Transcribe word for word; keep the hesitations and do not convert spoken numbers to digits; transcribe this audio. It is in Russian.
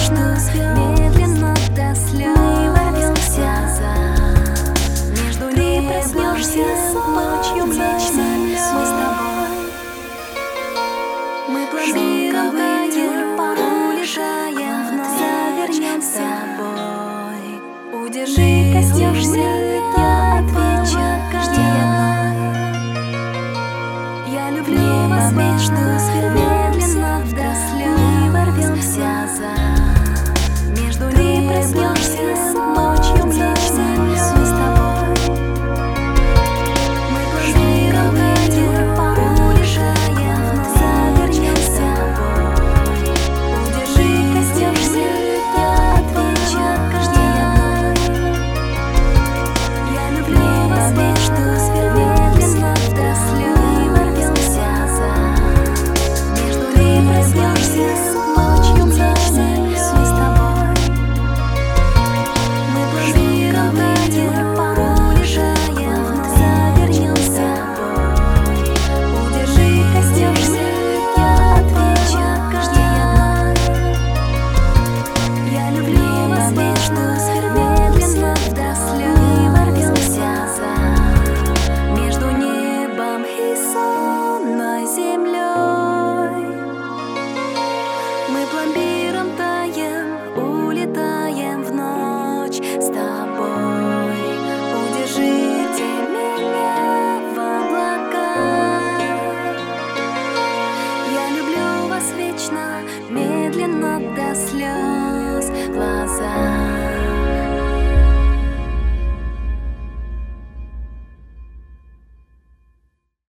мечту медленно до слез. Мы ворвемся между небом. Ты проснешься ночью млечной, мы с тобой. Мы планируем, улетаем вновь, завернем с тобой. Удержи, коснешься, я отвечу каждый одной. Я люблю вас мечту медленно до слез. Мы ворвемся между небом. Ты проснешься ночью млечной, мы с тобой. Мы планируем, улетаем вновь, завернем с тобой. Удержи, коснешься, я отвечу каждый одной. Я люблю вас мечту медленно до слез. Мы ворвемся между небом. Ты проснешься ночью млечной, мы с тобой. Мы планируем, улетаем вновь, завернем с тобой. Удержи, коснешься, я отвечу каждый одной. Я люблю вас мечту медленно до слез. Мы ворвемся между небом и сонной землей. Мы пломбиром таем, улетаем в ночь с тобой. Удержите меня в облаках. Я люблю вас вечно, медленно до слез. Глаза